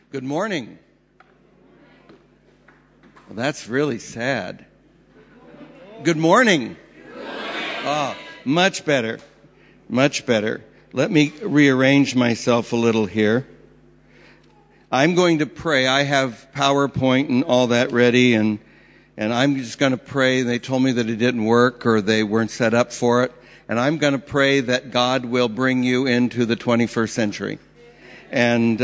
Good morning. Well, that's really sad. Good morning. Oh, much better. Much better. Let me rearrange myself a little here. I'm going to pray. I have PowerPoint and all that ready, and I'm just going to pray. They told me that it didn't work or they weren't set up for it. And I'm going to pray that God will bring you into the 21st century. And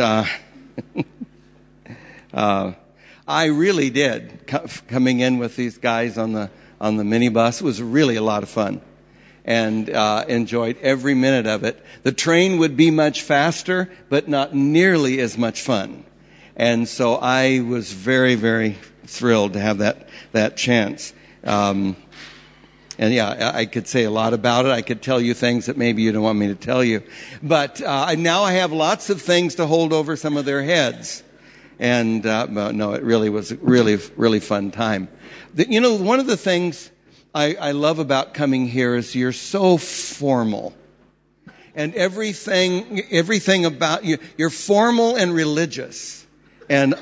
I really did. Coming in with these guys on the minibus, it was really a lot of fun. And enjoyed every minute of it. The train would be much faster, but not nearly as much fun. And so I was very, very thrilled to have that chance. And yeah, I could say a lot about it. I could tell you things that maybe you don't want me to tell you. But now I have lots of things to hold over some of their heads. And no, it really was a really, really fun time. One of the things I love about coming here is you're so formal. And everything about you, you're formal and religious. And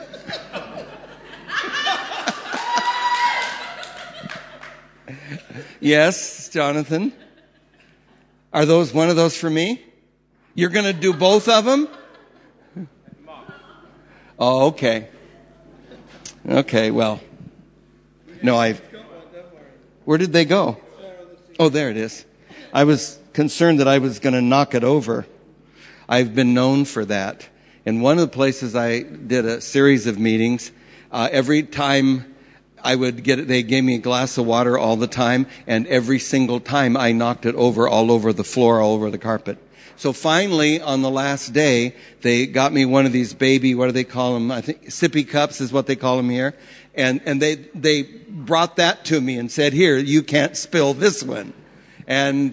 yes, Jonathan. Are those one of those for me? You're going to do both of them? Oh, okay. Okay, well. No, where did they go? Oh, there it is. I was concerned that I was going to knock it over. I've been known for that. In one of the places I did a series of meetings, every time they gave me a glass of water all the time, and every single time I knocked it over all over the floor, all over the carpet. So finally, on the last day, they got me one of these baby, what do they call them? I think sippy cups is what they call them here. And they brought that to me and said, here, you can't spill this one. And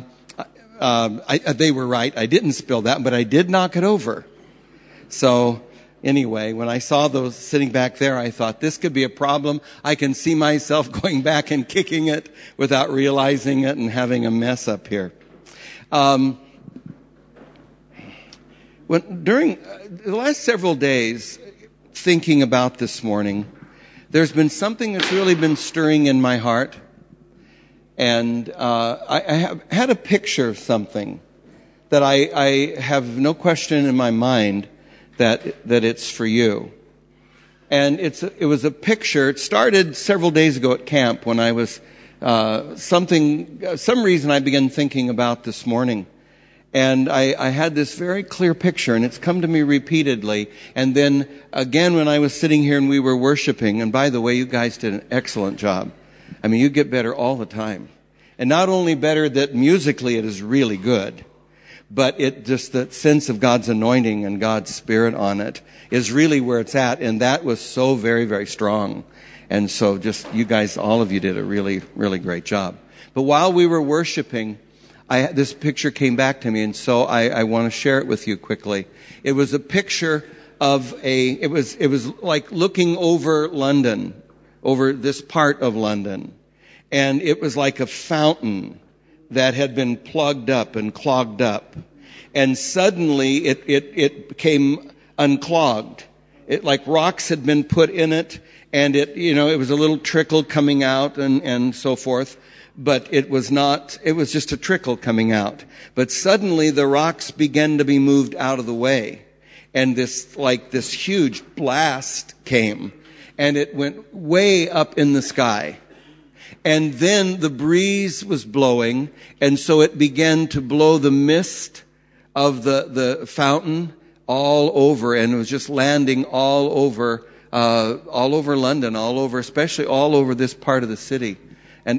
they were right. I didn't spill that, but I did knock it over. So anyway, when I saw those sitting back there, I thought this could be a problem. I can see myself going back and kicking it without realizing it and having a mess up here. During the last several days, thinking about this morning, there's been something that's really been stirring in my heart. And I have had a picture of something that I have no question in my mind that it's for you. And it was a picture. It started several days ago at camp when I was some reason I began thinking about this morning. And I had this very clear picture, and it's come to me repeatedly. And then again when I was sitting here and we were worshiping, and by the way, you guys did an excellent job. I mean, you get better all the time. And not only better that musically it is really good, but it just the sense of God's anointing and God's Spirit on it is really where it's at. And that was so very, very strong. And so just you guys, all of you did a really, really great job. But while we were worshiping, this picture came back to me, and so I want to share it with you quickly. It was a picture of it was like looking over London, over this part of London. And it was like a fountain that had been plugged up and clogged up. And suddenly it became unclogged. It like rocks had been put in it, and it was a little trickle coming out and so forth. But it was just a trickle coming out. But suddenly the rocks began to be moved out of the way. And this huge blast came. And it went way up in the sky. And then the breeze was blowing. And so it began to blow the mist of the fountain all over. And it was just landing all over London, especially all over this part of the city. And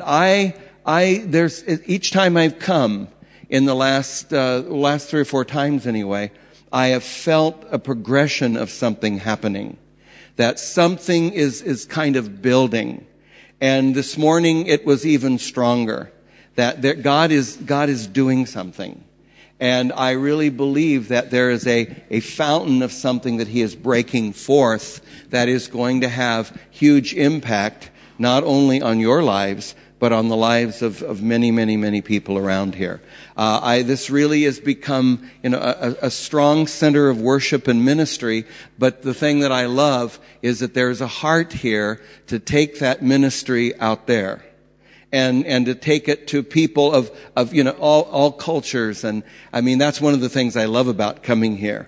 there's each time I've come in the last 3 or 4 times anyway, I have felt a progression of something happening, that something is kind of building. And this morning it was even stronger, that God is doing something. And I really believe that there is a fountain of something that He is breaking forth that is going to have huge impact, not only on your lives, but on the lives of many, many, many people around here. This really has become, a strong center of worship and ministry, but the thing that I love is that there's a heart here to take that ministry out there. And to take it to people of all cultures. And I mean, that's one of the things I love about coming here.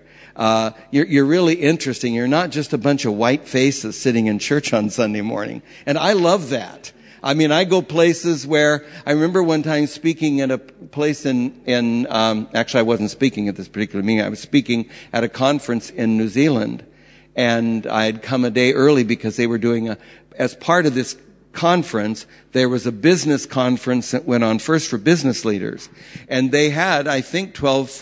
You're really interesting. You're not just a bunch of white faces sitting in church on Sunday morning. And I love that. I mean, I go places where, I remember one time speaking at a place actually I wasn't speaking at this particular meeting. I was speaking at a conference in New Zealand. And I had come a day early because they were doing as part of this conference, there was a business conference that went on first for business leaders. And they had, I think,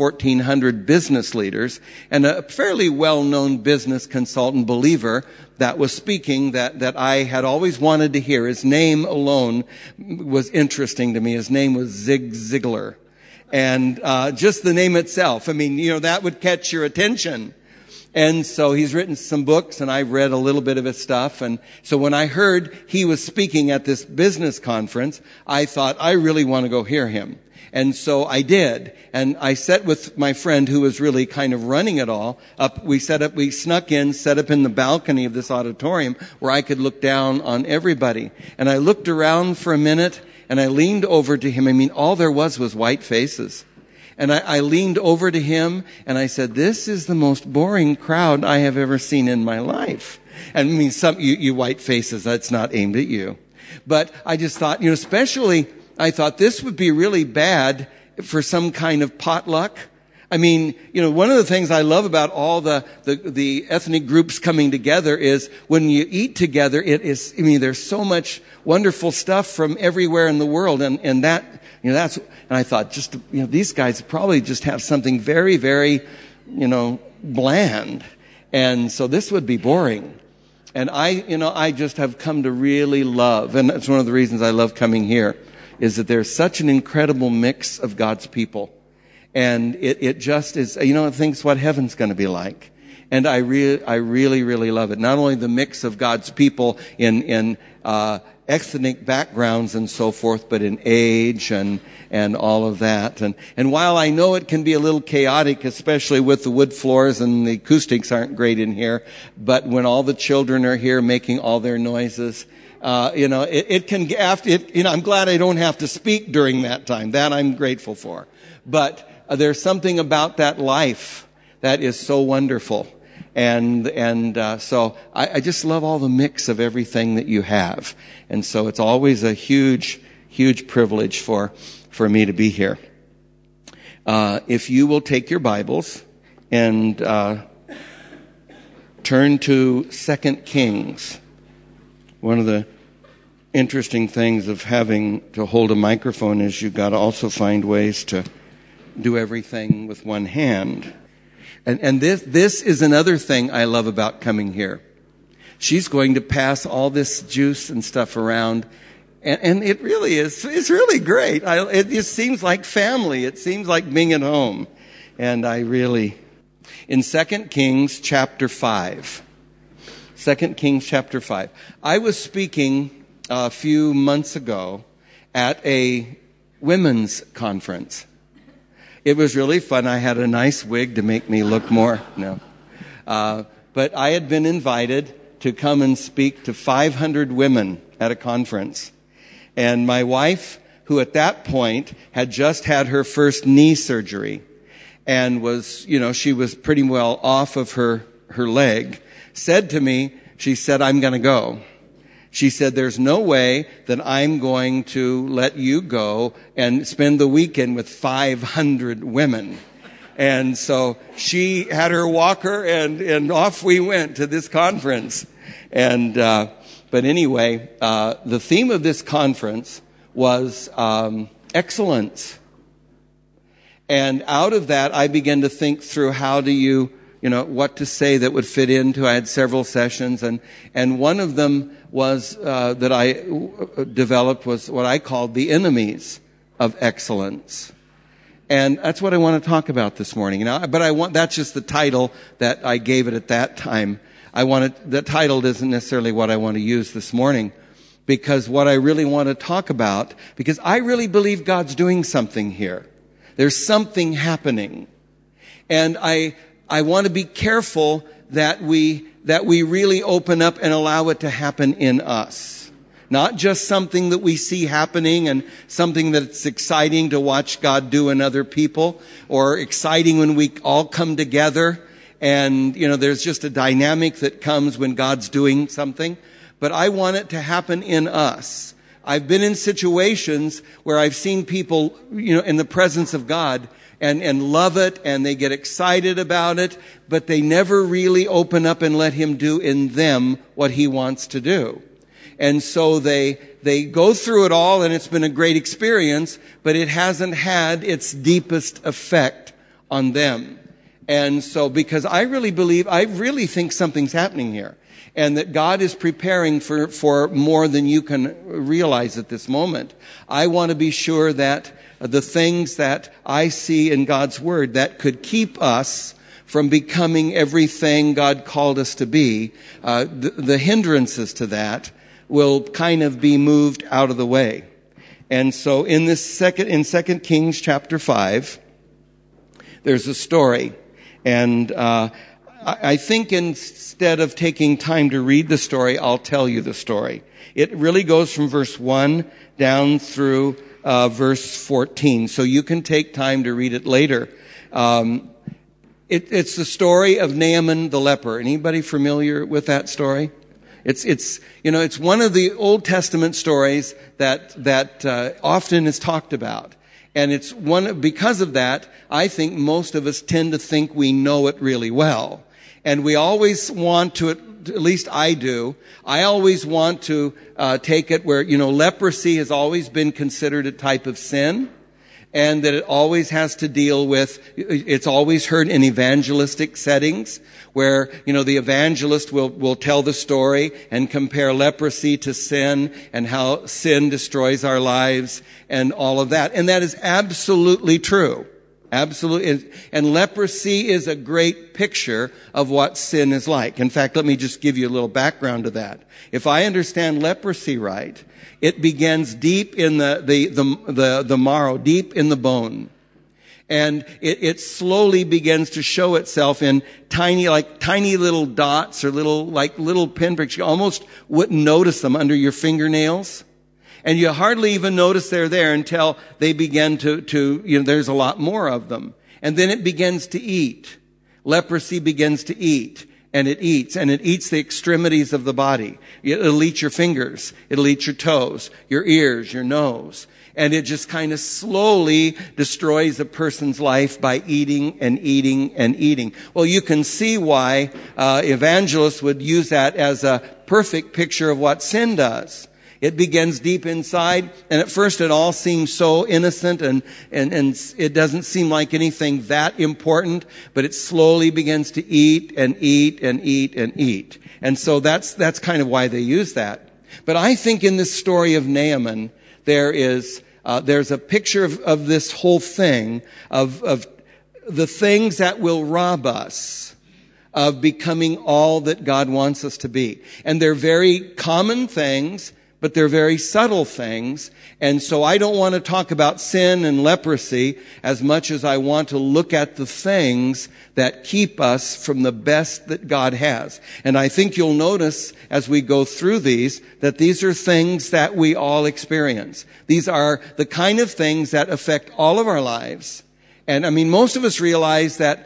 1,400 business leaders and a fairly well-known business consultant believer that was speaking that I had always wanted to hear. His name alone was interesting to me. His name was Zig Ziglar. And just the name itself, I mean, that would catch your attention. And so he's written some books, and I've read a little bit of his stuff. And so when I heard he was speaking at this business conference, I thought, I really want to go hear him. And so I did. And I sat with my friend who was really kind of running it all up. We snuck in, set up in the balcony of this auditorium where I could look down on everybody. And I looked around for a minute, and I leaned over to him. I mean, all there was white faces. And I leaned over to him and I said, this is the most boring crowd I have ever seen in my life. And I mean, you white faces, that's not aimed at you. But I just thought, especially, I thought this would be really bad for some kind of potluck. I mean, one of the things I love about all the ethnic groups coming together is when you eat together, there's so much wonderful stuff from everywhere in the world. And that's, and I thought these guys probably just have something very, very, bland. And so this would be boring. And I just have come to really love, and that's one of the reasons I love coming here, is that there's such an incredible mix of God's people. And it just is, I think it's what heaven's going to be like. And I really, really love it. Not only the mix of God's people in ethnic backgrounds and so forth, but in age and all of that. And while I know it can be a little chaotic, especially with the wood floors and the acoustics aren't great in here, but when all the children are here making all their noises, it can, I'm glad I don't have to speak during that time. That I'm grateful for. But there's something about that life that is so wonderful. And so I just love all the mix of everything that you have. And so it's always a huge, huge privilege for me to be here. If you will take your Bibles and turn to 2 Kings. One of the interesting things of having to hold a microphone is you've got to also find ways to do everything with one hand. And this is another thing I love about coming here. She's going to pass all this juice and stuff around, and it really is, it's really great. It just seems like family. It seems like being at home. And in 2 Kings chapter 5. 2 Kings chapter 5. I was speaking a few months ago at a women's conference. It was really fun. I had a nice wig to make me look more. But I had been invited to come and speak to 500 women at a conference. And my wife, who at that point had just had her first knee surgery and was, she was pretty well off of her leg, said to me, she said, I'm going to go. She said, there's no way that I'm going to let you go and spend the weekend with 500 women. And so she had her walker and off we went to this conference. And, but anyway, the theme of this conference was, excellence. And out of that, I began to think through how do you what to say that would fit into. I had several sessions, and one of them was that I developed was what I called the enemies of excellence, and that's what I want to talk about this morning. But that's just the title that I gave it at that time. The title isn't necessarily what I want to use this morning, because what I really want to talk about, because I really believe God's doing something here. There's something happening. And I want to be careful that we really open up and allow it to happen in us. Not just something that we see happening and something that's exciting to watch God do in other people, or exciting when we all come together and, there's just a dynamic that comes when God's doing something. But I want it to happen in us. I've been in situations where I've seen people, in the presence of God and love it, and they get excited about it, but they never really open up and let Him do in them what He wants to do. And so they go through it all, and it's been a great experience, but it hasn't had its deepest effect on them. And so, because I really think something's happening here, and that God is preparing for more than you can realize at this moment. I want to be sure that the things that I see in God's Word that could keep us from becoming everything God called us to be, the hindrances to that will kind of be moved out of the way. And so in 2 Kings chapter 5, there's a story. And I think instead of taking time to read the story, I'll tell you the story. It really goes from verse 1 down through verse 14. So you can take time to read it later. It's the story of Naaman the leper. Anybody familiar with that story? It's one of the Old Testament stories that often is talked about. And because of that, I think most of us tend to think we know it really well. And we always want to, at least I do, I always want to take it where, leprosy has always been considered a type of sin. And that it always has to deal with, it's always heard in evangelistic settings where, the evangelist will tell the story and compare leprosy to sin and how sin destroys our lives and all of that. And that is absolutely true. Absolutely. And leprosy is a great picture of what sin is like. In fact, let me just give you a little background to that. If I understand leprosy right, it begins deep in the marrow, deep in the bone. And it slowly begins to show itself in tiny little dots or little pinpricks. You almost wouldn't notice them under your fingernails. And you hardly even notice they're there until they begin to there's a lot more of them. And then it begins to eat. Leprosy begins to eat. And it eats the extremities of the body. It'll eat your fingers. It'll eat your toes, your ears, your nose. And it just kind of slowly destroys a person's life by eating and eating and eating. Well, you can see why evangelists would use that as a perfect picture of what sin does. It begins deep inside, and at first it all seems so innocent and it doesn't seem like anything that important, but it slowly begins to eat and eat and eat and eat. And so that's kind of why they use that. But I think in this story of Naaman, there's a picture of this whole thing, of the things that will rob us of becoming all that God wants us to be. And they're very common things, but they're very subtle things. And so I don't want to talk about sin and leprosy as much as I want to look at the things that keep us from the best that God has. And I think you'll notice as we go through these that these are things that we all experience. These are the kind of things that affect all of our lives. And I mean, most of us realize that,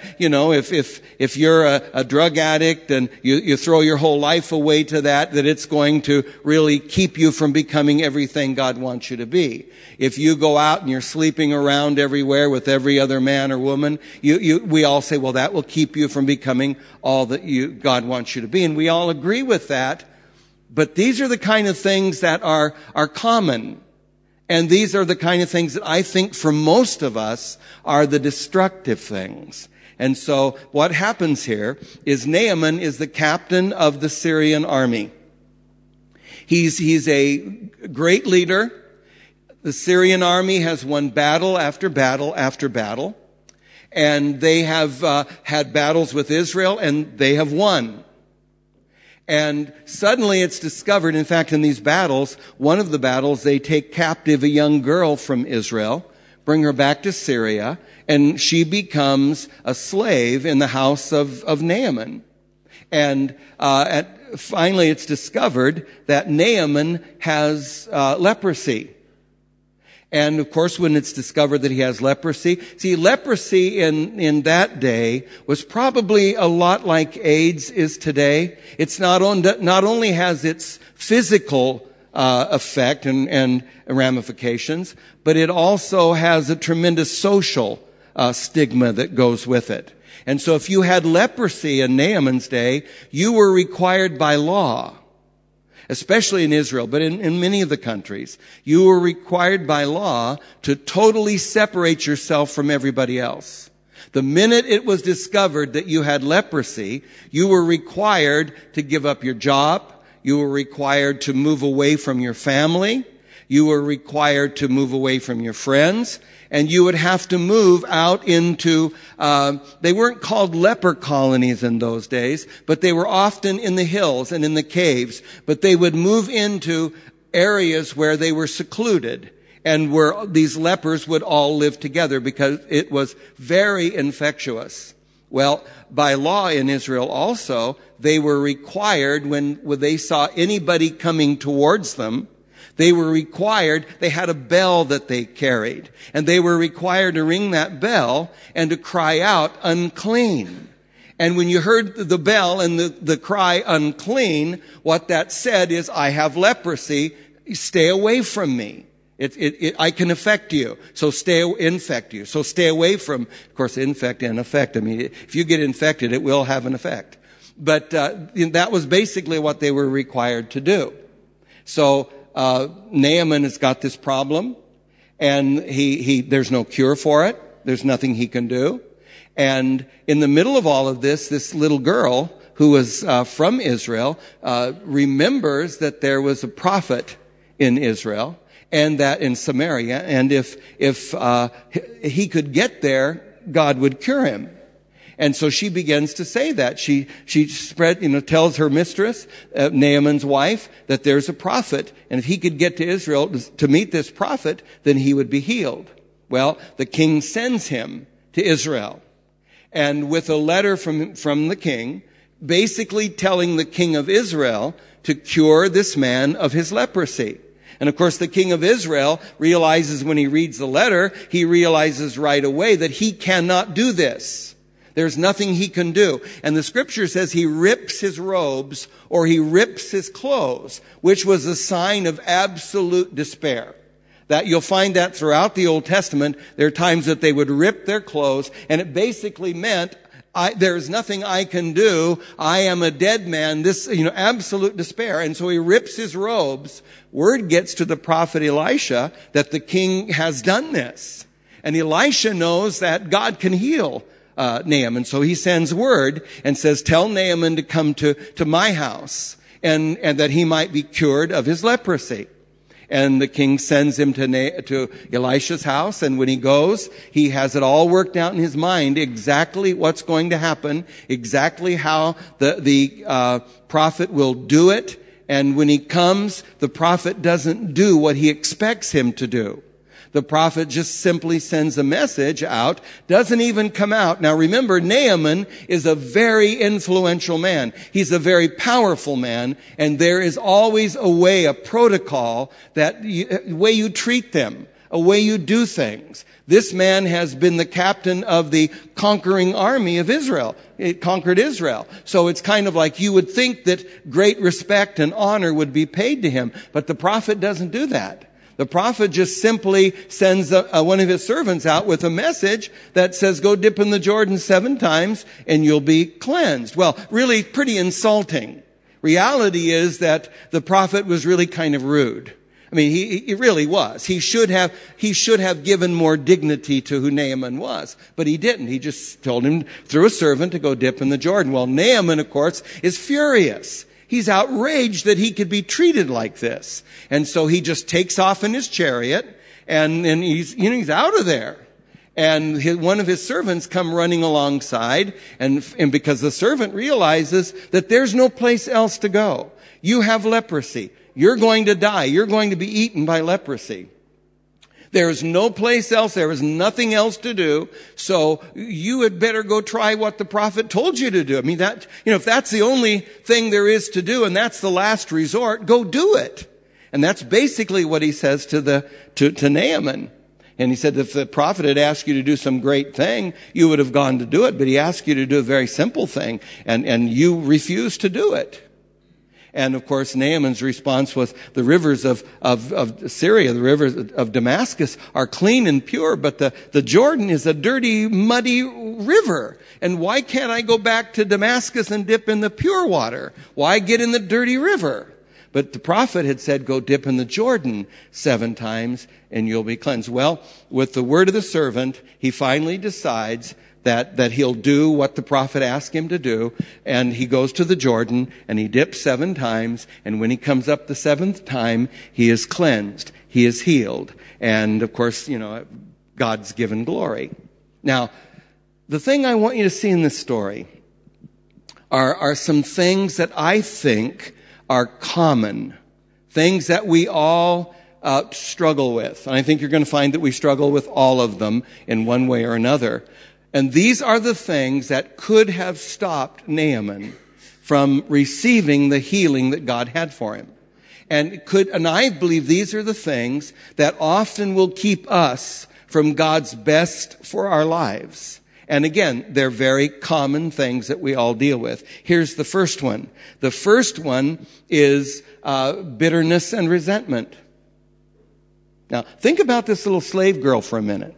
if you're a drug addict and you throw your whole life away to that it's going to really keep you from becoming everything God wants you to be. If you go out and you're sleeping around everywhere with every other man or woman, we all say, well, that will keep you from becoming all that God wants you to be. And we all agree with that. But these are the kind of things that are common. And these are the kind of things that I think for most of us are the destructive things. And so what happens here is Naaman is the captain of the Syrian army. He's a great leader. The Syrian army has won battle after battle after battle. And they have had battles with Israel, and they have won. And suddenly it's discovered, in fact, in these battles, one of the battles, they take captive a young girl from Israel, bring her back to Syria, and she becomes a slave in the house of Naaman. And finally it's discovered that Naaman has leprosy. And of course, when it's discovered that he has leprosy, see, leprosy in that day was probably a lot like AIDS is today. It's not only has its physical effect and ramifications, but it also has a tremendous social stigma that goes with it. And so if you had leprosy in Naaman's day, you were required by law, especially in Israel, but in many of the countries, you were required by law to totally separate yourself from everybody else. The minute it was discovered that you had leprosy, you were required to give up your job. You were required to move away from your family. You were required to move away from your friends. And you would have to move out into, they weren't called leper colonies in those days, but they were often in the hills and in the caves. But they would move into areas where they were secluded and where these lepers would all live together because it was very infectious. Well, by law in Israel also, they were required when they saw anybody coming towards them, they were required, they had a bell that they carried, and they were required to ring that bell and to cry out, unclean. And when you heard the bell and the cry, unclean, what that said is, I have leprosy, stay away from me. I can affect you, so infect you. So stay away from, of course, infect and affect. I mean, if you get infected, it will have an effect. But that was basically what they were required to do. So Naaman has got this problem, and there's no cure for it. There's nothing he can do. And in the middle of all of this little girl who was from Israel remembers that there was a prophet in Israel and that in Samaria, and if he could get there, God would cure him. And so she begins to say that. She tells her mistress, Naaman's wife, that there's a prophet, and if he could get to Israel to meet this prophet, then he would be healed. Well, the king sends him to Israel, and with a letter from the king, basically telling the king of Israel to cure this man of his leprosy. And of course, the king of Israel realizes when he reads the letter, he realizes right away that he cannot do this. There's nothing he can do. And the scripture says he rips his robes or he rips his clothes, which was a sign of absolute despair. That you'll find that throughout the Old Testament. There are times that they would rip their clothes, and it basically meant, there's nothing I can do. I am a dead man. This, absolute despair. And so he rips his robes. Word gets to the prophet Elisha that the king has done this. And Elisha knows that God can heal Naaman. So he sends word and says, tell Naaman to come to my house and that he might be cured of his leprosy. And the king sends him to Elisha's house. And when he goes, he has it all worked out in his mind, exactly what's going to happen, exactly how the prophet will do it. And when he comes, the prophet doesn't do what he expects him to do. The prophet just simply sends a message out, doesn't even come out. Now remember, Naaman is a very influential man. He's a very powerful man, and there is always a way, a protocol, a way you treat them, a way you do things. This man has been the captain of the conquering army of Israel. It conquered Israel. So it's kind of like you would think that great respect and honor would be paid to him, but the prophet doesn't do that. The prophet just simply sends one of his servants out with a message that says, go dip in the Jordan 7 times and you'll be cleansed. Well, really pretty insulting. Reality is that the prophet was really kind of rude. I mean, he really was. He should have given more dignity to who Naaman was, but he didn't. He just told him through a servant to go dip in the Jordan. Well, Naaman, of course, is furious. He's outraged that he could be treated like this. And so he just takes off in his chariot and he's out of there. And one of his servants come running alongside, and because the servant realizes that there's no place else to go. You have leprosy. You're going to die. You're going to be eaten by leprosy. There is no place else. There is nothing else to do. So you had better go try what the prophet told you to do. I mean, if that's the only thing there is to do and that's the last resort, go do it. And that's basically what he says to Naaman. And he said, if the prophet had asked you to do some great thing, you would have gone to do it. But he asked you to do a very simple thing, and you refused to do it. And of course, Naaman's response was, the rivers of Syria, the rivers of Damascus are clean and pure, but the Jordan is a dirty, muddy river. And why can't I go back to Damascus and dip in the pure water? Why get in the dirty river? But the prophet had said, go dip in the Jordan 7 times and you'll be cleansed. Well, with the word of the servant, he finally decides that he'll do what the prophet asked him to do. And he goes to the Jordan and he dips 7 times. And when he comes up the 7th time, he is cleansed. He is healed. And of course, God's given glory. Now, the thing I want you to see in this story are some things that I think are common. Things that we all struggle with. And I think you're going to find that we struggle with all of them in one way or another. And these are the things that could have stopped Naaman from receiving the healing that God had for him. And I believe these are the things that often will keep us from God's best for our lives. And again, they're very common things that we all deal with. Here's the first one. The first one is bitterness and resentment. Now, think about this little slave girl for a minute.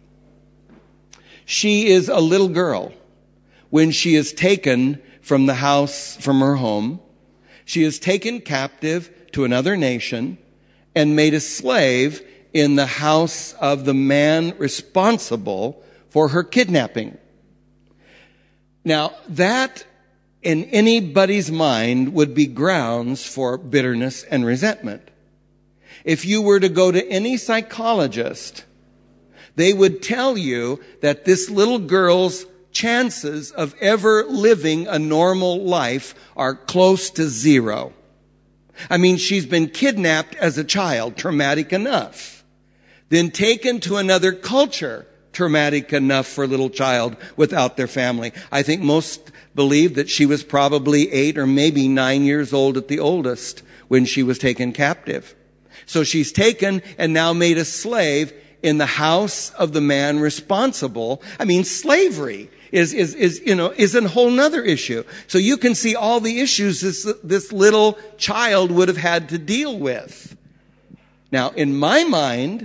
She is a little girl when she is taken from the house, from her home. She is taken captive to another nation and made a slave in the house of the man responsible for her kidnapping. Now, that in anybody's mind would be grounds for bitterness and resentment. If you were to go to any psychologist, they would tell you that this little girl's chances of ever living a normal life are close to 0. I mean, she's been kidnapped as a child, traumatic enough. Then taken to another culture, traumatic enough for a little child without their family. I think most believe that she was probably 8 or maybe 9 years old at the oldest when she was taken captive. So she's taken and now made a slave in the house of the man responsible. I mean, slavery is a whole nother issue. So you can see all the issues this little child would have had to deal with. Now, in my mind,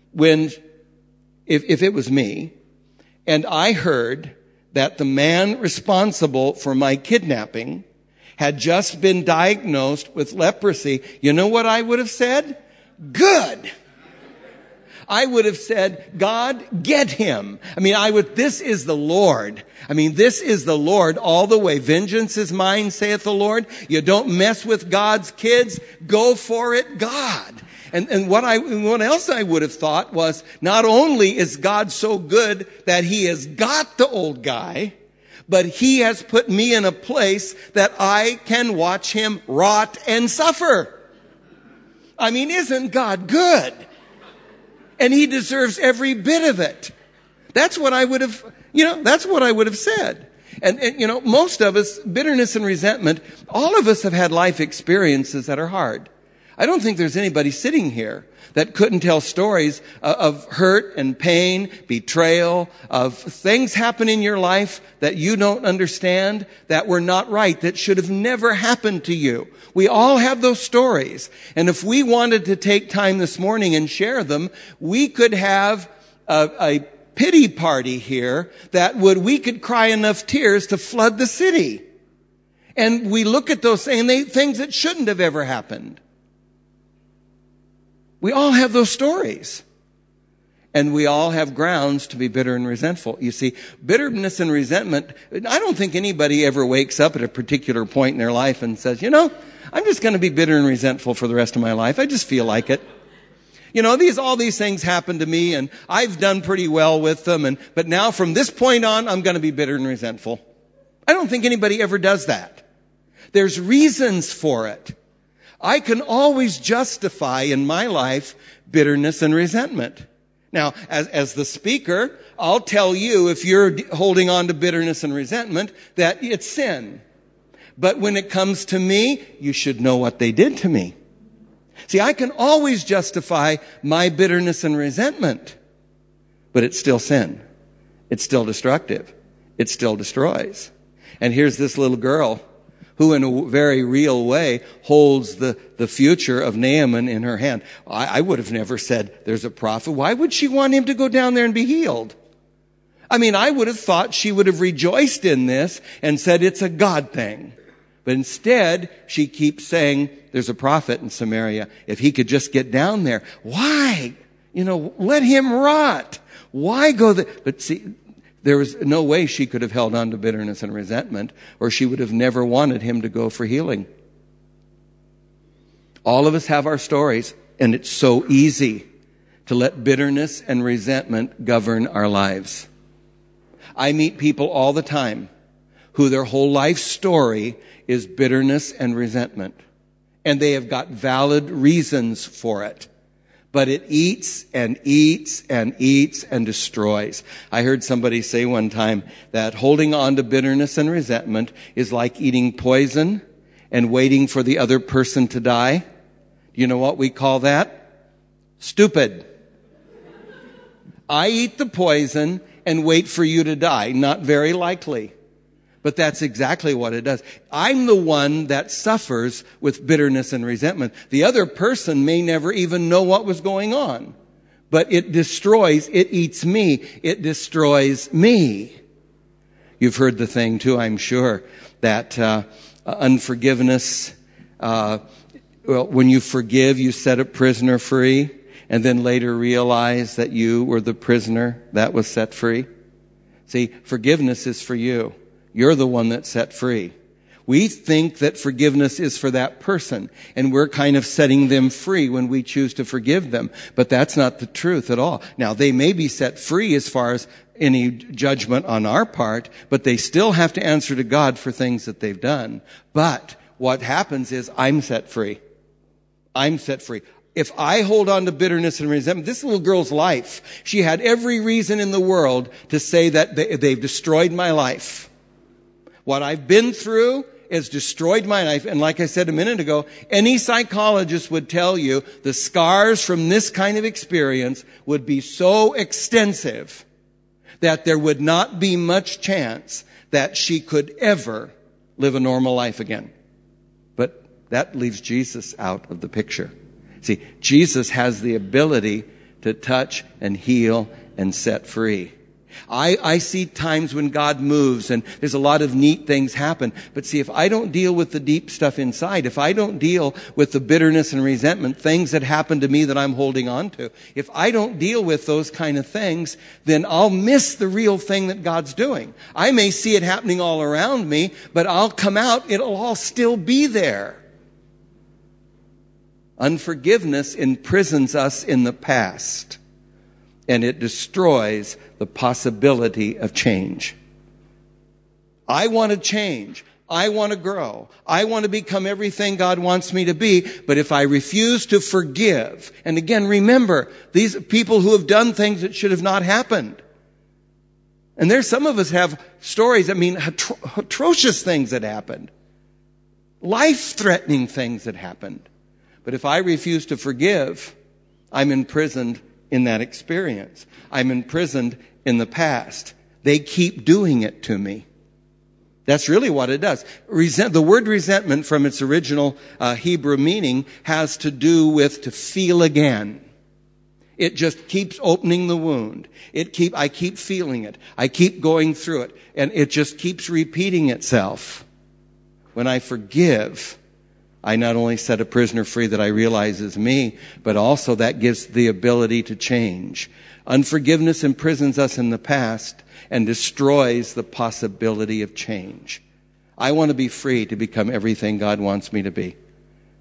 if it was me, and I heard that the man responsible for my kidnapping had just been diagnosed with leprosy, you know what I would have said? Good. I would have said, God, get him. I mean, this is the Lord. I mean, this is the Lord all the way. Vengeance is mine, saith the Lord. You don't mess with God's kids. Go for it, God. And what else I would have thought was, not only is God so good that he has got the old guy, but he has put me in a place that I can watch him rot and suffer. I mean, isn't God good? And he deserves every bit of it. That's what I would have said. And most of us, bitterness and resentment, all of us have had life experiences that are hard. I don't think there's anybody sitting here that couldn't tell stories of hurt and pain, betrayal, of things happen in your life that you don't understand, that were not right, that should have never happened to you. We all have those stories. And if we wanted to take time this morning and share them, we could have a pity party here we could cry enough tears to flood the city. And we look at those things that shouldn't have ever happened. We all have those stories. And we all have grounds to be bitter and resentful. You see, bitterness and resentment, I don't think anybody ever wakes up at a particular point in their life and says, I'm just going to be bitter and resentful for the rest of my life. I just feel like it. All these things happen to me, and I've done pretty well with them, but now from this point on, I'm going to be bitter and resentful. I don't think anybody ever does that. There's reasons for it. I can always justify in my life bitterness and resentment. Now, as the speaker, I'll tell you, if you're holding on to bitterness and resentment, that it's sin. But when it comes to me, you should know what they did to me. See, I can always justify my bitterness and resentment, but it's still sin. It's still destructive. It still destroys. And here's this little girl who in a very real way holds the future of Naaman in her hand. I would have never said there's a prophet. Why would she want him to go down there and be healed? I would have thought she would have rejoiced in this and said it's a God thing. But instead, she keeps saying there's a prophet in Samaria. If he could just get down there. Why? Let him rot. Why go there? But see, there was no way she could have held on to bitterness and resentment, or she would have never wanted him to go for healing. All of us have our stories, and it's so easy to let bitterness and resentment govern our lives. I meet people all the time who their whole life story is bitterness and resentment. And they have got valid reasons for it. But it eats and eats and eats and destroys. I heard somebody say one time that holding on to bitterness and resentment is like eating poison and waiting for the other person to die. Do you know what we call that? Stupid. I eat the poison and wait for you to die. Not very likely. But that's exactly what it does. I'm the one that suffers with bitterness and resentment. The other person may never even know what was going on. But it destroys, it eats me, it destroys me. You've heard the thing too, I'm sure, that unforgiveness, when you forgive, you set a prisoner free, and then later realize that you were the prisoner that was set free. See, forgiveness is for you. You're the one that's set free. We think that forgiveness is for that person, and we're kind of setting them free when we choose to forgive them. But that's not the truth at all. Now, they may be set free as far as any judgment on our part, but they still have to answer to God for things that they've done. But what happens is I'm set free. I'm set free. If I hold on to bitterness and resentment, this little girl's life, she had every reason in the world to say that they've destroyed my life. What I've been through has destroyed my life. And like I said a minute ago, any psychologist would tell you the scars from this kind of experience would be so extensive that there would not be much chance that she could ever live a normal life again. But that leaves Jesus out of the picture. See, Jesus has the ability to touch and heal and set free. I see times when God moves and there's a lot of neat things happen. But see, if I don't deal with the deep stuff inside, if I don't deal with the bitterness and resentment, things that happen to me that I'm holding on to, if I don't deal with those kind of things, then I'll miss the real thing that God's doing. I may see it happening all around me, but I'll come out, it'll all still be there. Unforgiveness imprisons us in the past, and it destroys the possibility of change. I want to change. I want to grow. I want to become everything God wants me to be. But if I refuse to forgive, and again, remember, these people who have done things that should have not happened. And there's some of us have stories, atrocious things that happened. Life-threatening things that happened. But if I refuse to forgive, I'm imprisoned in that experience. I'm imprisoned in the past. They keep doing it to me. That's really what it does. The word resentment from its original Hebrew meaning has to do with to feel again. It just keeps opening the wound. I keep feeling it. I keep going through it. And it just keeps repeating itself. When I forgive, I not only set a prisoner free that I realize is me, but also that gives the ability to change. Unforgiveness imprisons us in the past and destroys the possibility of change. I want to be free to become everything God wants me to be.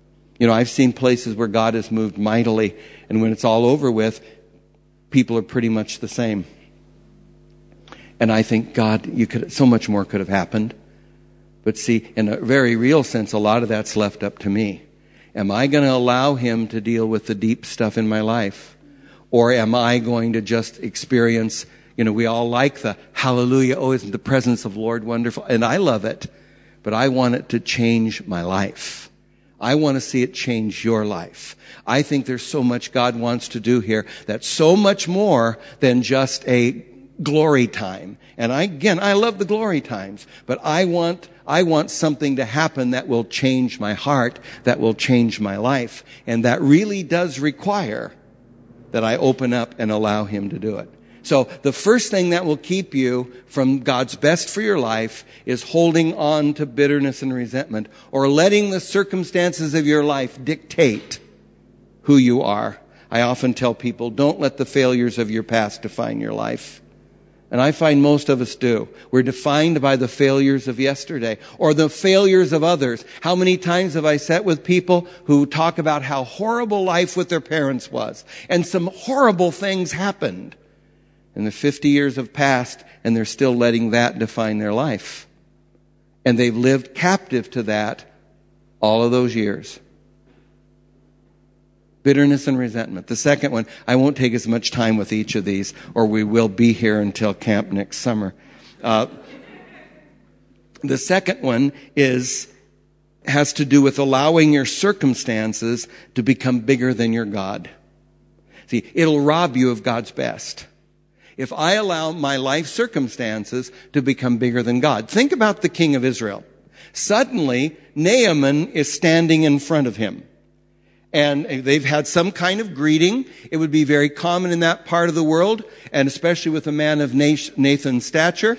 I've seen places where God has moved mightily, and when it's all over with, people are pretty much the same. And I think, God, so much more could have happened. But see, in a very real sense, a lot of that's left up to me. Am I going to allow him to deal with the deep stuff in my life? Or am I going to just experience, we all like the hallelujah, oh, isn't the presence of the Lord wonderful? And I love it, but I want it to change my life. I want to see it change your life. I think there's so much God wants to do here that's so much more than just a glory time. And I love the glory times, but I want something to happen that will change my heart, that will change my life. And that really does require that I open up and allow him to do it. So the first thing that will keep you from God's best for your life is holding on to bitterness and resentment, or letting the circumstances of your life dictate who you are. I often tell people, don't let the failures of your past define your life. And I find most of us do. We're defined by the failures of yesterday or the failures of others. How many times have I sat with people who talk about how horrible life with their parents was, and some horrible things happened, and the 50 years have passed, and they're still letting that define their life. And they've lived captive to that all of those years. Bitterness and resentment. The second one, I won't take as much time with each of these, or we will be here until camp next summer. The second one has to do with allowing your circumstances to become bigger than your God. See, it'll rob you of God's best if I allow my life circumstances to become bigger than God. Think about the king of Israel. Suddenly, Naaman is standing in front of him. And they've had some kind of greeting. It would be very common in that part of the world, and especially with a man of Naaman's stature,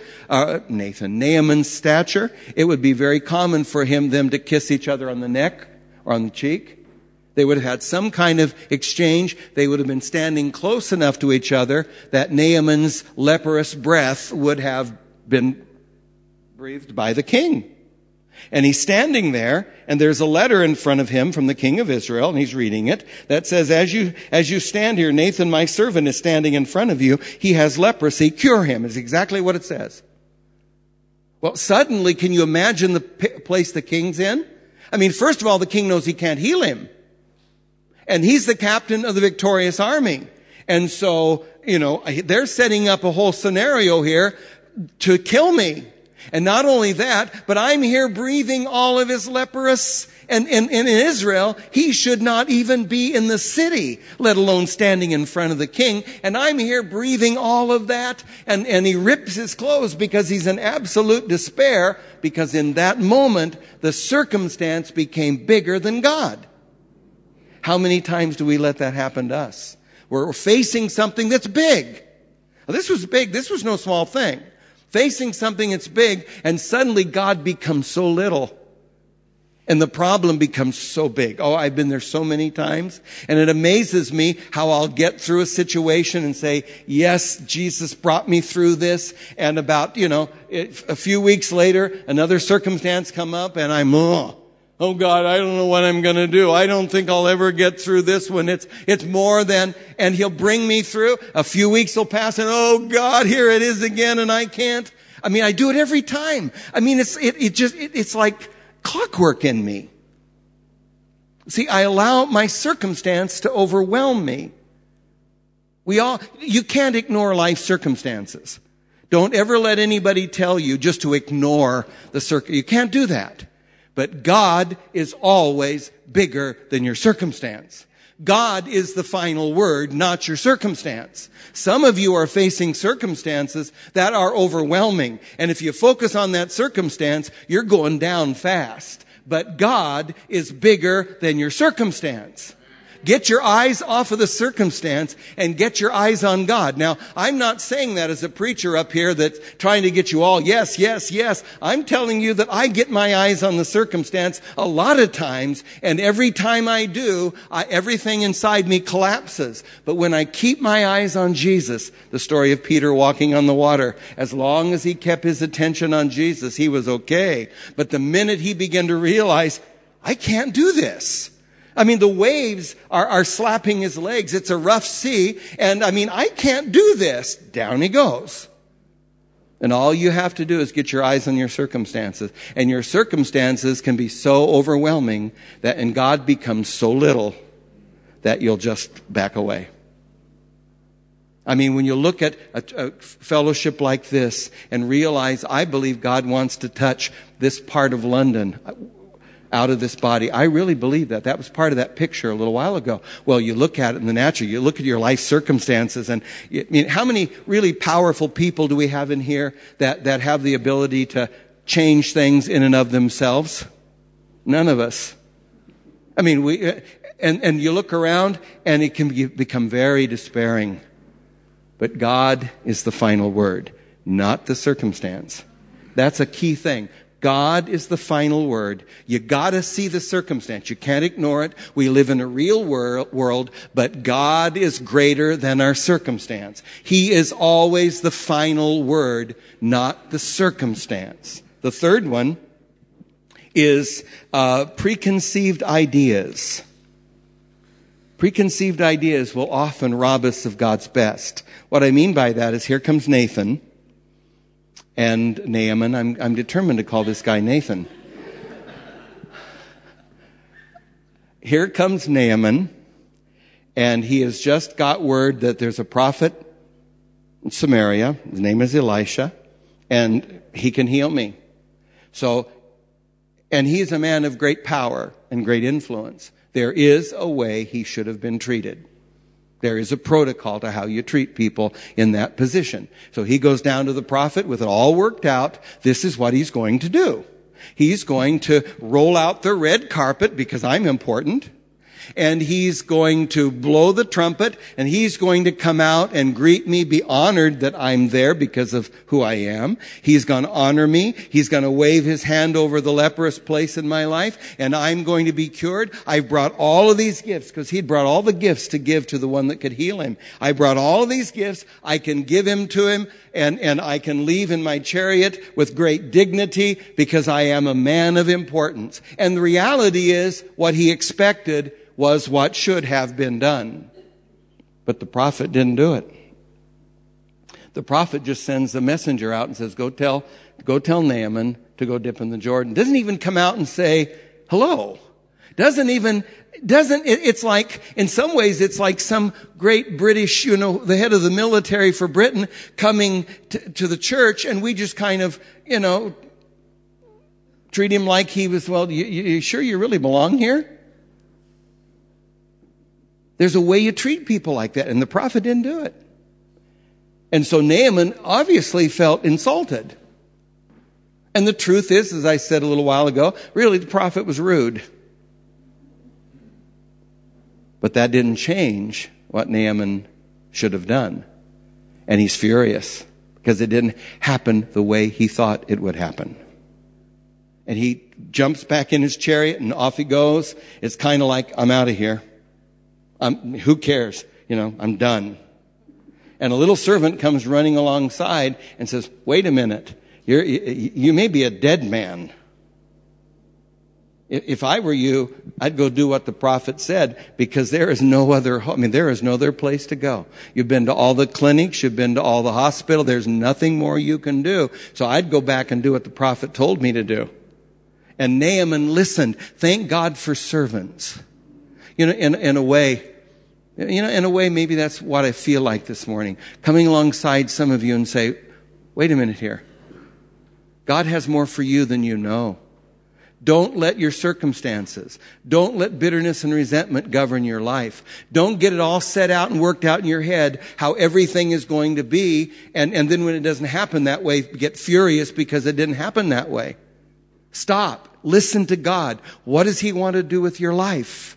it would be very common for them to kiss each other on the neck or on the cheek. They would have had some kind of exchange. They would have been standing close enough to each other that Naaman's leprous breath would have been breathed by the king. And he's standing there, and there's a letter in front of him from the king of Israel, and he's reading it, that says, as you stand here, Nathan, my servant, is standing in front of you. He has leprosy. Cure him. Is exactly what it says. Well, suddenly, can you imagine the place the king's in? I mean, first of all, the king knows he can't heal him. And he's the captain of the victorious army. And so, they're setting up a whole scenario here to kill me. And not only that, but I'm here breathing all of his leprous. And in Israel, he should not even be in the city, let alone standing in front of the king. And I'm here breathing all of that. And he rips his clothes because he's in absolute despair, because in that moment, the circumstance became bigger than God. How many times do we let that happen to us? We're facing something that's big. Well, this was big. This was no small thing. Facing something that's big, and suddenly God becomes so little. And the problem becomes so big. Oh, I've been there so many times. And it amazes me how I'll get through a situation and say, yes, Jesus brought me through this. And about, a few weeks later, another circumstance come up, and I'm, oh God, I don't know what I'm going to do. I don't think I'll ever get through this one. It's more than, and he'll bring me through. A few weeks will pass, and oh God, here it is again, and I can't. I mean, I do it every time. I mean, it's like clockwork in me. See, I allow my circumstance to overwhelm me. You can't ignore life circumstances. Don't ever let anybody tell you just to ignore the you can't do that. But God is always bigger than your circumstance. God is the final word, not your circumstance. Some of you are facing circumstances that are overwhelming. And if you focus on that circumstance, you're going down fast. But God is bigger than your circumstance. Get your eyes off of the circumstance and get your eyes on God. Now, I'm not saying that as a preacher up here that's trying to get you all, yes, yes, yes. I'm telling you that I get my eyes on the circumstance a lot of times, and every time I do, everything inside me collapses. But when I keep my eyes on Jesus, the story of Peter walking on the water, as long as he kept his attention on Jesus, he was okay. But the minute he began to realize, I can't do this. I mean, the waves are slapping his legs. It's a rough sea. And I mean, I can't do this. Down he goes. And all you have to do is get your eyes on your circumstances. And your circumstances can be so overwhelming that, and God becomes so little that you'll just back away. I mean, when you look at a fellowship like this and realize, I believe God wants to touch this part of London out of this body. I really believe that. That was part of that picture a little while ago. Well, you look at it in the natural. You look at your life circumstances. And I mean, how many really powerful people do we have in here that have the ability to change things in and of themselves? None of us. I mean, and you look around and it can become very despairing. But God is the final word, not the circumstance. That's a key thing. God is the final word. You gotta see the circumstance. You can't ignore it. We live in a real world, but God is greater than our circumstance. He is always the final word, not the circumstance. The third one is preconceived ideas. Preconceived ideas will often rob us of God's best. What I mean by that is, here comes Nathan and Naaman. I'm determined to call this guy Nathan. Here comes Naaman, and he has just got word that there's a prophet in Samaria. His name is Elisha, and he can heal me. So, and he's a man of great power and great influence. There is a way he should have been treated. There is a protocol to how you treat people in that position. So he goes down to the prophet with it all worked out. This is what he's going to do. He's going to roll out the red carpet because I'm important. And he's going to blow the trumpet, and he's going to come out and greet me, be honored that I'm there because of who I am. He's going to honor me. He's going to wave his hand over the leprous place in my life, and I'm going to be cured. I've brought all of these gifts, because he'd brought all the gifts to give to the one that could heal him. I brought all of these gifts. I can give him to him, and I can leave in my chariot with great dignity because I am a man of importance. And the reality is, what he expected was what should have been done. But the prophet didn't do it. The prophet just sends the messenger out and says, go tell Naaman to go dip in the Jordan. Doesn't even come out and say hello. It's like, in some ways, it's like some great British, the head of the military for Britain coming to the church, and we just kind of, treat him like he was, well, you sure you really belong here? There's a way you treat people like that, and the prophet didn't do it. And so Naaman obviously felt insulted. And the truth is, as I said a little while ago, really the prophet was rude. But that didn't change what Naaman should have done. And he's furious because it didn't happen the way he thought it would happen. And he jumps back in his chariot and off he goes. It's kind of like, I'm out of here. Who cares? I'm done. And a little servant comes running alongside and says, wait a minute. You may be a dead man. If I were you, I'd go do what the prophet said, because there is no other place to go. You've been to all the clinics. You've been to all the hospital. There's nothing more you can do. So I'd go back and do what the prophet told me to do. And Naaman listened. Thank God for servants. In a way, maybe that's what I feel like this morning. Coming alongside some of you and say, wait a minute here. God has more for you than you know. Don't let your circumstances, don't let bitterness and resentment govern your life. Don't get it all set out and worked out in your head how everything is going to be. And then when it doesn't happen that way, get furious because it didn't happen that way. Stop. Listen to God. What does he want to do with your life?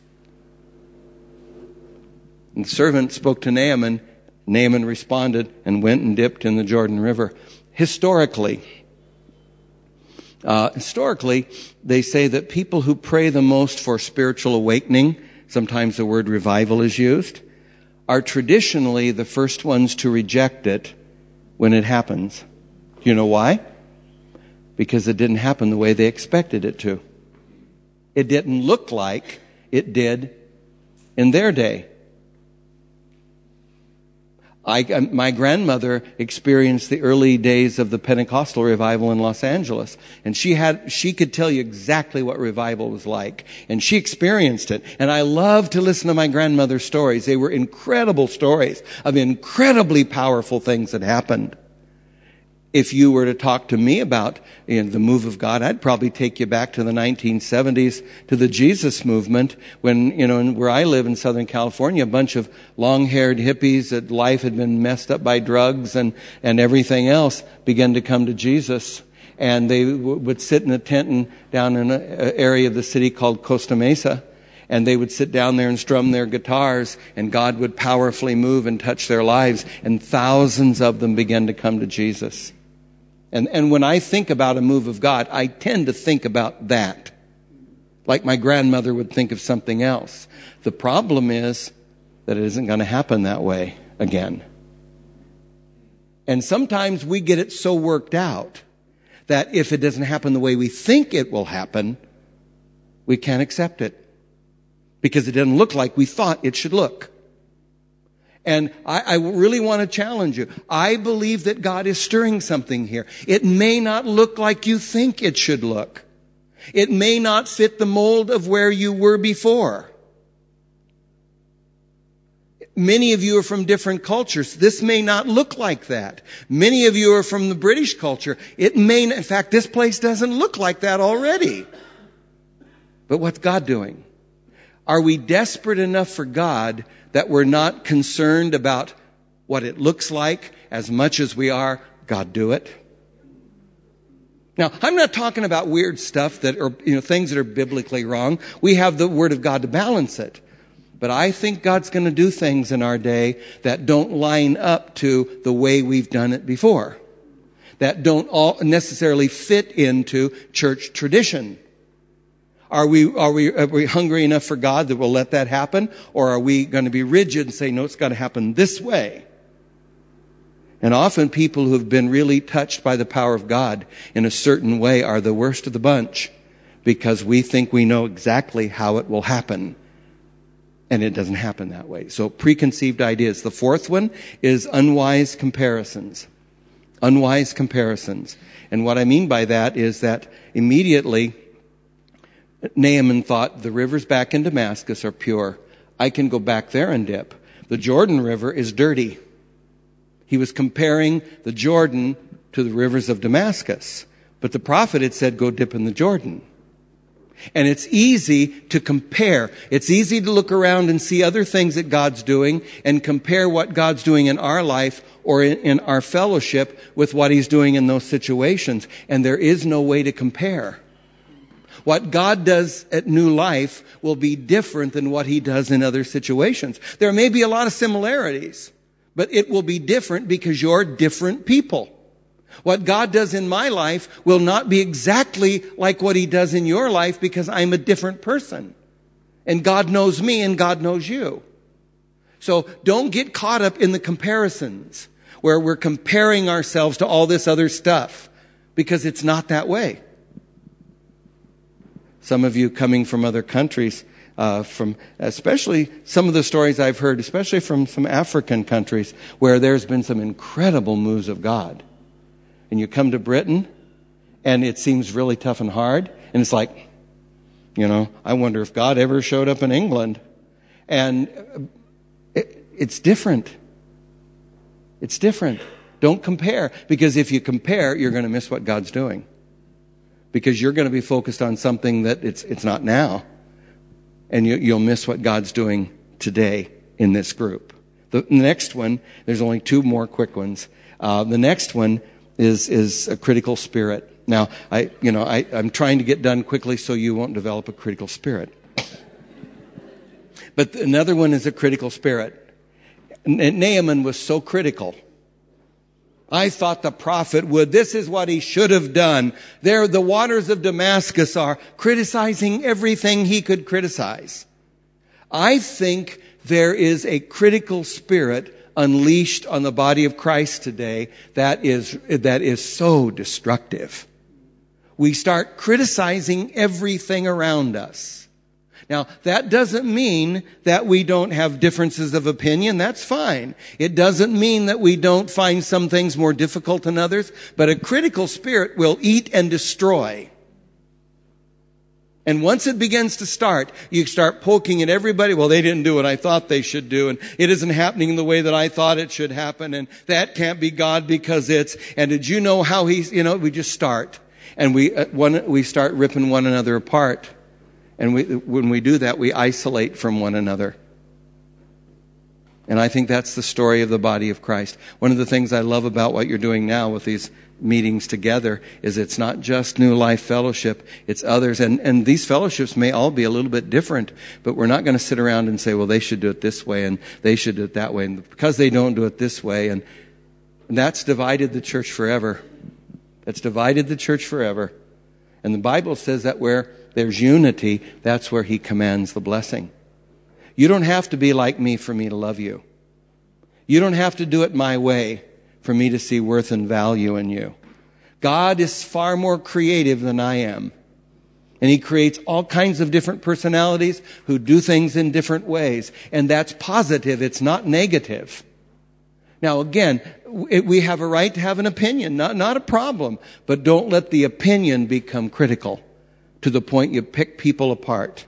And the servant spoke to Naaman. Naaman responded and went and dipped in the Jordan River. Historically, they say that people who pray the most for spiritual awakening, sometimes the word revival is used, are traditionally the first ones to reject it when it happens. Do you know why? Because it didn't happen the way they expected it to. It didn't look like it did in their day. My grandmother experienced the early days of the Pentecostal revival in Los Angeles, and she could tell you exactly what revival was like, and she experienced it. And I love to listen to my grandmother's stories. They were incredible stories of incredibly powerful things that happened. If you were to talk to me about the move of God, I'd probably take you back to the 1970s, to the Jesus movement, when, where I live in Southern California, a bunch of long-haired hippies that life had been messed up by drugs and everything else began to come to Jesus. And they would sit in a tent down in an area of the city called Costa Mesa. And they would sit down there and strum their guitars, and God would powerfully move and touch their lives. And thousands of them began to come to Jesus. And when I think about a move of God, I tend to think about that. Like my grandmother would think of something else. The problem is that it isn't going to happen that way again. And sometimes we get it so worked out that if it doesn't happen the way we think it will happen, we can't accept it. Because it doesn't look like we thought it should look. And I really want to challenge you. I believe that God is stirring something here. It may not look like you think it should look. It may not fit the mold of where you were before. Many of you are from different cultures. This may not look like that. Many of you are from the British culture. In fact, this place doesn't look like that already. But what's God doing? Are we desperate enough for God that we're not concerned about what it looks like as much as we are, God, do it? Now, I'm not talking about weird stuff that are, things that are biblically wrong. We have the Word of God to balance it. But I think God's going to do things in our day that don't line up to the way we've done it before. That don't all necessarily fit into church tradition. Are we hungry enough for God that we'll let that happen? Or are we going to be rigid and say, no, it's got to happen this way? And often people who have been really touched by the power of God in a certain way are the worst of the bunch, because we think we know exactly how it will happen. And it doesn't happen that way. So preconceived ideas. The fourth one is unwise comparisons. Unwise comparisons. And what I mean by that is that immediately Naaman thought, the rivers back in Damascus are pure. I can go back there and dip. The Jordan River is dirty. He was comparing the Jordan to the rivers of Damascus. But the prophet had said, go dip in the Jordan. And it's easy to compare. It's easy to look around and see other things that God's doing and compare what God's doing in our life or in our fellowship with what He's doing in those situations. And there is no way to compare. What God does at New Life will be different than what He does in other situations. There may be a lot of similarities, but it will be different because you're different people. What God does in my life will not be exactly like what He does in your life because I'm a different person. And God knows me and God knows you. So don't get caught up in the comparisons where we're comparing ourselves to all this other stuff, because it's not that way. Some of you coming from other countries, from especially some of the stories I've heard, especially from some African countries where there's been some incredible moves of God. And you come to Britain and it seems really tough and hard. And it's like, I wonder if God ever showed up in England. And it's different. It's different. Don't compare, because if you compare, you're going to miss what God's doing. Because you're going to be focused on something that it's not now. And you'll miss what God's doing today in this group. The next one, there's only two more quick ones. The next one is a critical spirit. Now, I'm trying to get done quickly so you won't develop a critical spirit. But another one is a critical spirit. Naaman was so critical. I thought the prophet would. This is what he should have done. There, the waters of Damascus are criticizing everything he could criticize. I think there is a critical spirit unleashed on the body of Christ today that is so destructive. We start criticizing everything around us. Now, that doesn't mean that we don't have differences of opinion. That's fine. It doesn't mean that we don't find some things more difficult than others, but a critical spirit will eat and destroy. And once it begins to start, you start poking at everybody. Well, they didn't do what I thought they should do, and it isn't happening the way that I thought it should happen, and that can't be God because and did you know how we just start. And we start ripping one another apart. And when we do that, we isolate from one another. And I think that's the story of the body of Christ. One of the things I love about what you're doing now with these meetings together is it's not just New Life Fellowship, it's others. And these fellowships may all be a little bit different, but we're not going to sit around and say, well, they should do it this way and they should do it that way. And because they don't do it this way, and that's divided the church forever. That's divided the church forever. And the Bible says that where there's unity, that's where he commands the blessing. You don't have to be like me for me to love you. You don't have to do it my way for me to see worth and value in you. God is far more creative than I am. And he creates all kinds of different personalities who do things in different ways. And that's positive. It's not negative. Now, again, we have a right to have an opinion, not a problem. But don't let the opinion become critical to the point you pick people apart.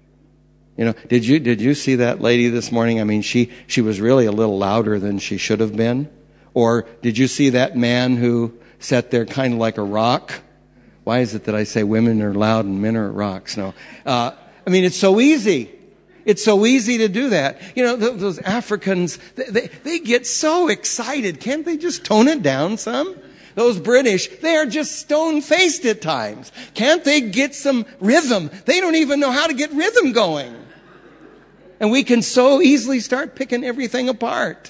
Did you see that lady this morning? I mean, she was really a little louder than she should have been. Or did you see that man who sat there kind of like a rock? Why is it that I say women are loud and men are rocks? No. It's so easy. It's so easy to do that. Those Africans, they get so excited. Can't they just tone it down some? Those British, they are just stone-faced at times. Can't they get some rhythm? They don't even know how to get rhythm going. And we can so easily start picking everything apart.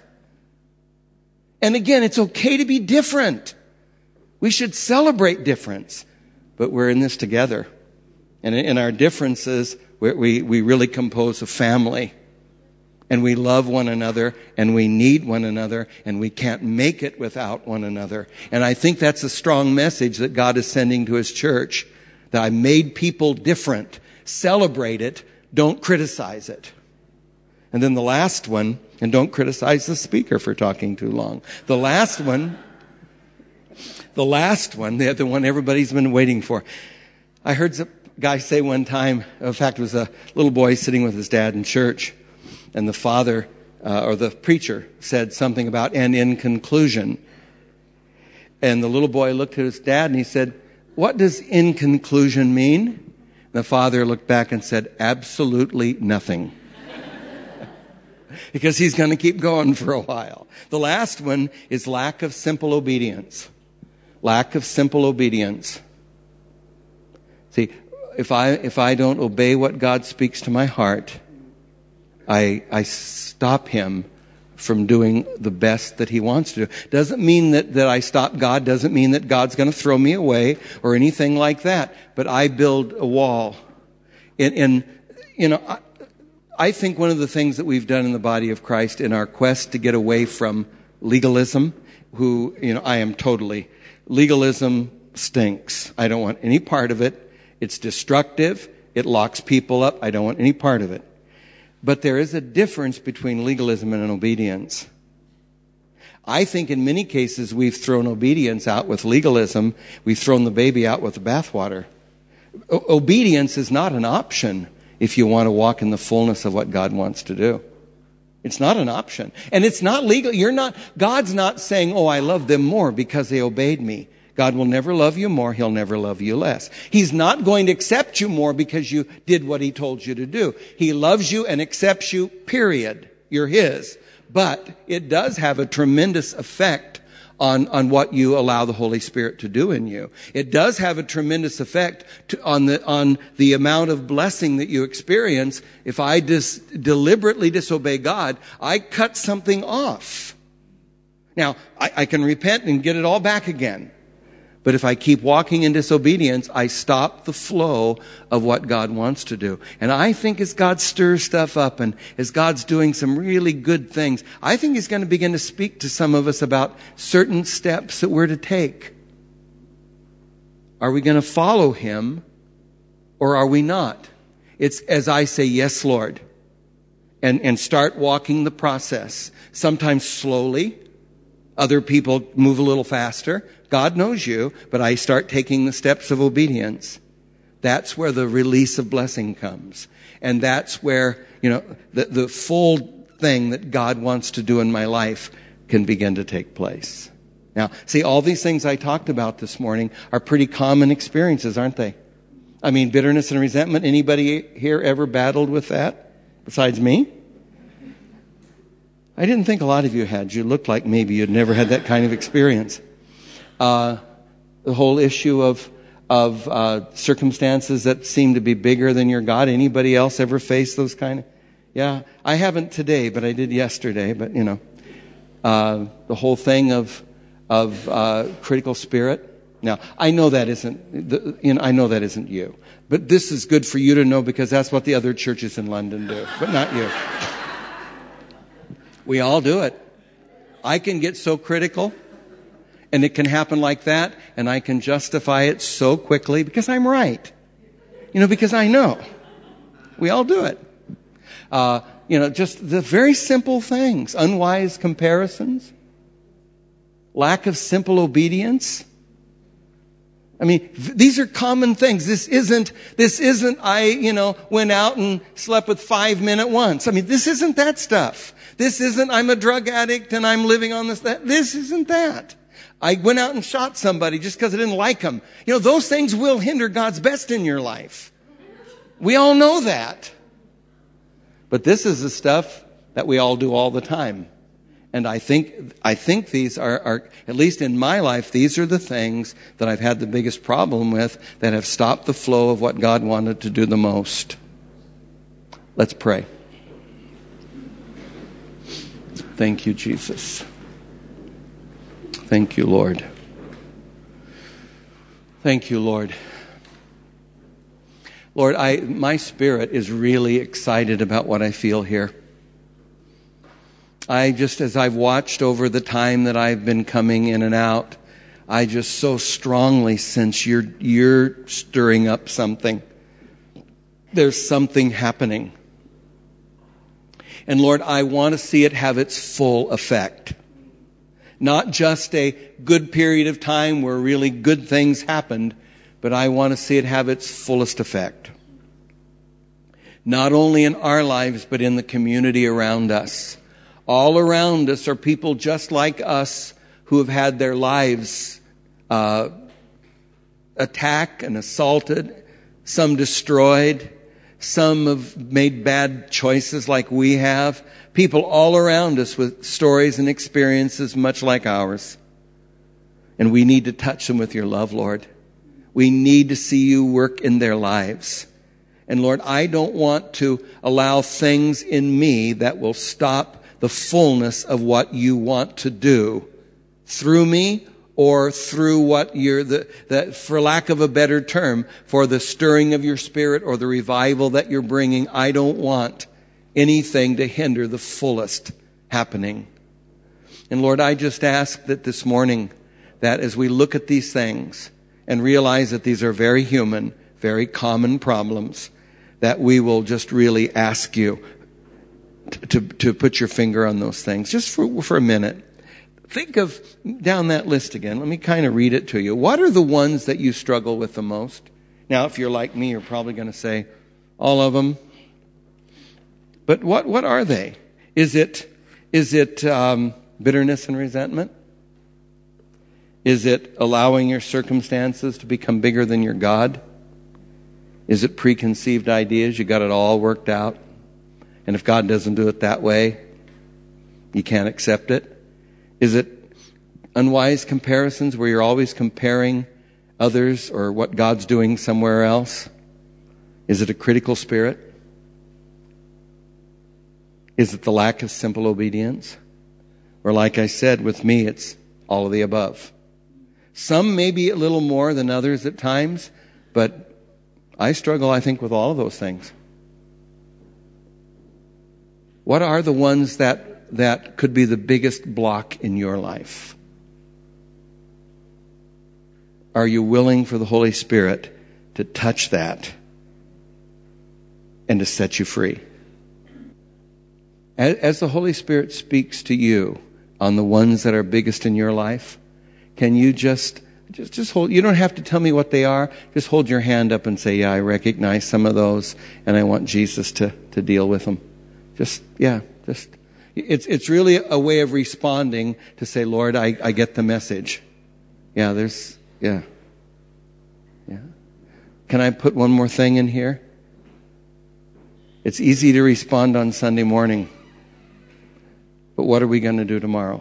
And again, it's okay to be different. We should celebrate difference. But we're in this together. And in our differences, we really compose a family. And we love one another, and we need one another, and we can't make it without one another. And I think that's a strong message that God is sending to his church, that I made people different. Celebrate it. Don't criticize it. And then the last one, and don't criticize the speaker for talking too long. The last one, the one everybody's been waiting for. I heard a guy say one time, in fact, it was a little boy sitting with his dad in church, and the father, or the preacher, said something about, and in conclusion. And the little boy looked at his dad and he said, what does in conclusion mean? And the father looked back and said, absolutely nothing. Because he's going to keep going for a while. The last one is lack of simple obedience. Lack of simple obedience. See, if I don't obey what God speaks to my heart, I stop him from doing the best that he wants to do. Doesn't mean that I stop God. Doesn't mean that God's going to throw me away or anything like that. But I build a wall. I think one of the things that we've done in the body of Christ in our quest to get away from legalism, legalism stinks. I don't want any part of it. It's destructive. It locks people up. I don't want any part of it. But there is a difference between legalism and obedience. I think in many cases we've thrown obedience out with legalism. We've thrown the baby out with the bathwater. Obedience is not an option if you want to walk in the fullness of what God wants to do. It's not an option. And it's not legal. God's not saying, oh, I love them more because they obeyed me. God will never love you more. He'll never love you less. He's not going to accept you more because you did what he told you to do. He loves you and accepts you, period. You're his. But it does have a tremendous effect on what you allow the Holy Spirit to do in you. It does have a tremendous effect on the amount of blessing that you experience. If I deliberately disobey God, I cut something off. Now, I can repent and get it all back again. But if I keep walking in disobedience, I stop the flow of what God wants to do. And I think as God stirs stuff up and as God's doing some really good things, I think he's going to begin to speak to some of us about certain steps that we're to take. Are we going to follow him or are we not? It's as I say, yes, Lord, and start walking the process. Sometimes slowly. Other people move a little faster. God knows you, but I start taking the steps of obedience. That's where the release of blessing comes. And that's where, the full thing that God wants to do in my life can begin to take place. Now, see, all these things I talked about this morning are pretty common experiences, aren't they? I mean, bitterness and resentment. Anybody here ever battled with that besides me? I didn't think a lot of you had. You looked like maybe you'd never had that kind of experience. The whole issue of circumstances that seem to be bigger than your God. Anybody else ever face those kind of? Yeah, I haven't today, but I did yesterday. But the whole thing of critical spirit. Now, I know that isn't you, but this is good for you to know because that's what the other churches in London do, but not you. We all do it. I can get so critical, and it can happen like that, and I can justify it so quickly because I'm right. Because I know. We all do it. Just the very simple things. Unwise comparisons. Lack of simple obedience. I mean, these are common things. This isn't, I, went out and slept with 5 men at once. I mean, this isn't that stuff. This isn't, I'm a drug addict and I'm living on this, that. This isn't that. I went out and shot somebody just because I didn't like them. Those things will hinder God's best in your life. We all know that. But this is the stuff that we all do all the time. And I think these are, at least in my life, these are the things that I've had the biggest problem with that have stopped the flow of what God wanted to do the most. Let's pray. Thank you, Jesus. Thank you, Lord. Thank you, Lord. Lord, my spirit is really excited about what I feel here. As I've watched over the time that I've been coming in and out, I just so strongly sense you're stirring up something. There's something happening. And Lord, I want to see it have its full effect. Not just a good period of time where really good things happened, but I want to see it have its fullest effect. Not only in our lives, but in the community around us. All around us are people just like us who have had their lives attacked and assaulted, some destroyed, some have made bad choices like we have. People all around us with stories and experiences much like ours. And we need to touch them with your love, Lord. We need to see you work in their lives. And Lord, I don't want to allow things in me that will stop the fullness of what you want to do through me or through what for lack of a better term, for the stirring of your spirit or the revival that you're bringing. I don't want anything to hinder the fullest happening. And Lord, I just ask that this morning, that as we look at these things and realize that these are very human, very common problems, that we will just really ask you to put your finger on those things just for a minute. Think of down that list again. Let me kind of read it to you. What are the ones that you struggle with the most? Now, if you're like me, you're probably going to say all of them. But what are they? Is it bitterness and resentment? Is it allowing your circumstances to become bigger than your God? Is it preconceived ideas? You got it all worked out. And if God doesn't do it that way, you can't accept it. Is it unwise comparisons where you're always comparing others or what God's doing somewhere else? Is it a critical spirit? Is it the lack of simple obedience? Or like I said, with me, it's all of the above. Some maybe a little more than others at times, but I struggle, I think, with all of those things. What are the ones that could be the biggest block in your life? Are you willing for the Holy Spirit to touch that and to set you free. As the Holy Spirit speaks to you on the ones that are biggest in your life, can you just hold, you don't have to tell me what they are, just hold your hand up and say, yeah, I recognize some of those, and I want Jesus to deal with them. It's really a way of responding to say, Lord, I get the message. Yeah. Can I put one more thing in here? It's easy to respond on Sunday morning, but what are we going to do tomorrow?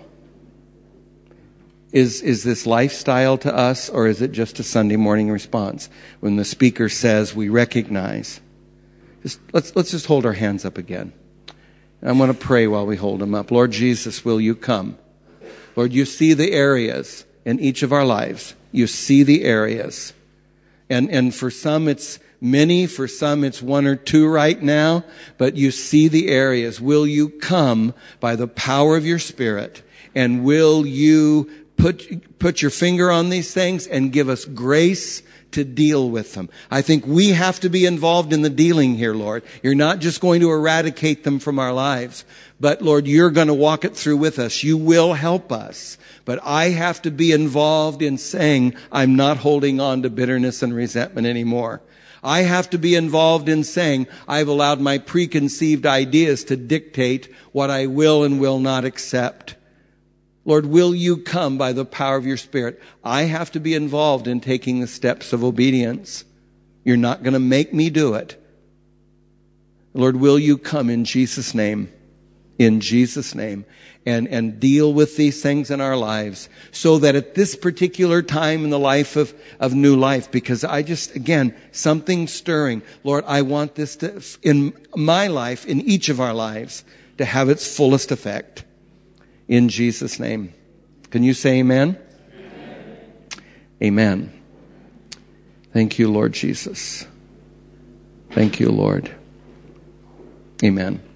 Is this lifestyle to us, or is it just a Sunday morning response? When the speaker says, we recognize. Let's just hold our hands up again. And I'm going to pray while we hold them up. Lord Jesus, will you come? Lord, you see the areas in each of our lives. You see the areas. And for some it's many, for some it's one or two right now, but you see the areas. Will you come by the power of your Spirit, and will you put your finger on these things and give us grace to deal with them? I think we have to be involved in the dealing here, Lord. You're not just going to eradicate them from our lives, but Lord, you're going to walk it through with us. You will help us. But I have to be involved in saying, I'm not holding on to bitterness and resentment anymore. I have to be involved in saying, I've allowed my preconceived ideas to dictate what I will and will not accept. Lord, will you come by the power of your Spirit? I have to be involved in taking the steps of obedience. You're not going to make me do it. Lord, will you come in Jesus' name? In Jesus' name. And deal with these things in our lives, so that at this particular time in the life of New Life, because again, something stirring. Lord, I want this to, in my life, in each of our lives, to have its fullest effect. In Jesus' name. Can you say amen? Amen. Amen. Thank you, Lord Jesus. Thank you, Lord. Amen.